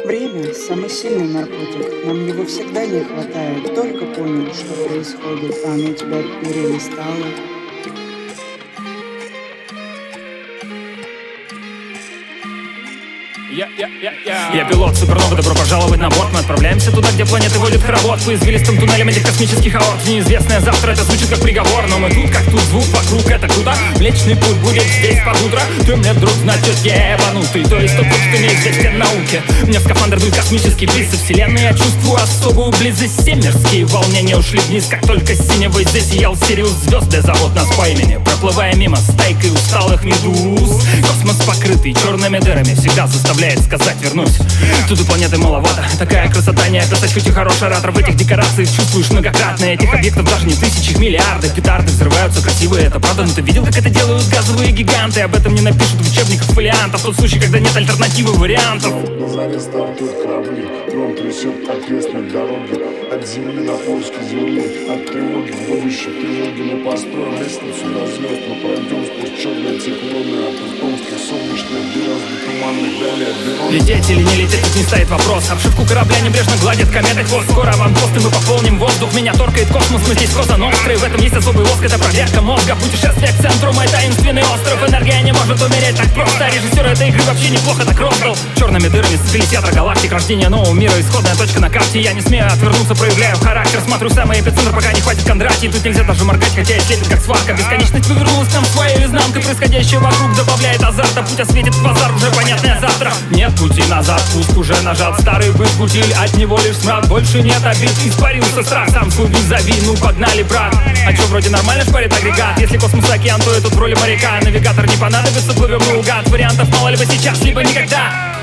Время – самый сильный наркотик. Нам его всегда не хватает. Только понял, что происходит, а оно тебя перелистало. Я пилот супернова, добро пожаловать на борт. Мы отправляемся туда, где планеты водят хоровод по извилистым туннелям этих космических аорт. Неизвестное завтра, это звучит как приговор. Но мы тут, как тут, звук вокруг, это круто. Млечный путь будет здесь под утро. Ты мне друг, значит я ебанутый. То есть тот, что неизвестен науке. Мне в скафандр дует космический бриз со вселенной. Я чувствую особую близость. Семерские волнения ушли вниз, как только синевой засиял Сириус звезд. Да зовут нас по имени, проплывая мимо стайкой усталых медуз. Космос покрытый черными дырами всегда заставляет сказать вернусь. Тут и планеты маловато, такая красота не описать. Хоть и хороший оратор в этих декорациях чувствуешь многократно. Этих объектов даже не тысячи, их миллиарды. Петарды взрываются красивые, это правда. Но ты видел, как это делают газовые гиганты? Об этом не напишут в учебниках фолиантов. Тот случай, когда нет альтернативы вариантов. На заре стартуют корабли, дрон трясет окрестные дороги. От земли на поиски земли, от тревоги в будущее тревоги. Мы построим лестницу до звезд, мы пройдем сквозь черные циклоны. От Иртонских солнечных берез до туманных далее берез. Лететь или не лететь, тут не стоит вопрос. Обшивку корабля небрежно гладит кометы хвост. Скоро аванпост, и мы пополним воздух. Меня торкает космос, мы здесь Коза Ностра. И в этом есть особый лоск, это проверка мозга. Путешествие к центру, мой таинственный остров. Энергия не может умереть так просто. Режиссер этой игры вообще неплохо так роздал. Черными дырами сцепились ядра галактик. Рождение нового мира, исходная точка на карте. Я не смею отвернуться, проявляю характер. Смотрю самый эпицентр, пока не хватит Кондратий. Тут нельзя даже моргать, хотя и слепит как сварка. Бесконечность вывернулась нам своей изнанкой. Происходящее вокруг добавляет азарта. Путь осветит в базар, уже понятное завтра. Нет пути назад, спуск уже нажат. Старый быт бутиль, от него лишь смрад. Больше нет обид, испарился страх. Сам свой визави, ну погнали, брат. А чё, вроде нормально шпарит агрегат? Если космос океан, то я тут в роли моряка. Навигатор не понадобится, плывем наугад. Вариантов мало либо сейчас, либо никогда.